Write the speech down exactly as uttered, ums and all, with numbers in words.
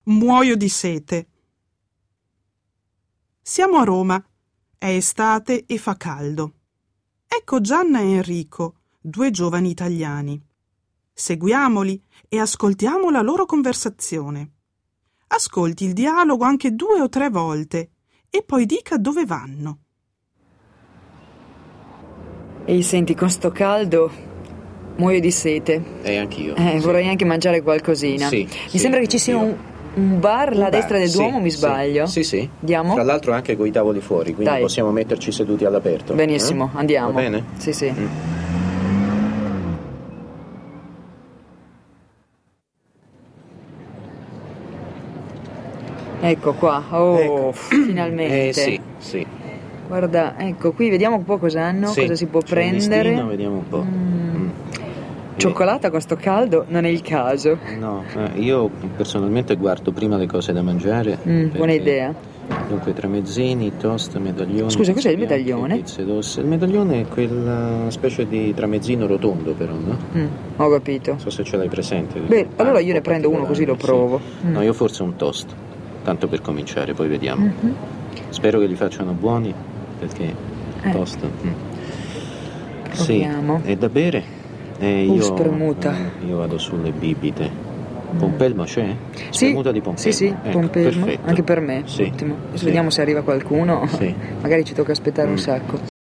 Muoio di sete. Siamo a Roma. È estate e fa caldo. Ecco Gianna e Enrico, due giovani italiani. Seguiamoli e ascoltiamo la loro conversazione. Ascolti il dialogo anche due o tre volte e poi dica dove vanno. Ehi, senti, con sto caldo muoio di sete. E anch'io. Eh, sì. Vorrei anche mangiare qualcosina. Sì, Mi sì, sembra che ci sia un, un bar là a destra del Duomo, sì, mi sbaglio? Sì, sì. Andiamo? Tra l'altro anche coi tavoli fuori, quindi Dai. possiamo metterci seduti all'aperto. Benissimo, eh? andiamo. Va bene? Sì, sì. Mm. Ecco qua, oh, Ecco. finalmente. Eh sì, sì. Guarda, ecco, qui vediamo un po' cosa hanno, Sì, cosa si può c'è il prendere. listino, vediamo un po'. Mm. Mm. Cioccolata con sto caldo non è il caso. No, eh, io personalmente guardo prima le cose da mangiare. Mm, perché- buona idea. Dunque, tramezzini, toast, medaglione. Scusa, cos'è il pizze bianche, medaglione? pizze rosse. Il medaglione è quella specie di tramezzino rotondo, però, no? Mm, ho capito. Non so se ce l'hai presente. Beh, Ah, allora un io ne po' prendo uno così lo particolare, provo. sì. Mm. No, io forse un toast, tanto per cominciare, poi vediamo. Mhm. Spero che li facciano buoni, perché Eh. toast. Mm. Proviamo. Sì, e da bere? Eh, Uh, io, spremuta. eh, io vado sulle bibite. Pompelmo c'è? Sì, Spremuta di pompelmo. sì, sì, Ecco, pompelmo, perfetto. anche per me, Sì, ottimo. Adesso sì. vediamo se arriva qualcuno, Sì. magari ci tocca aspettare Mm. un sacco.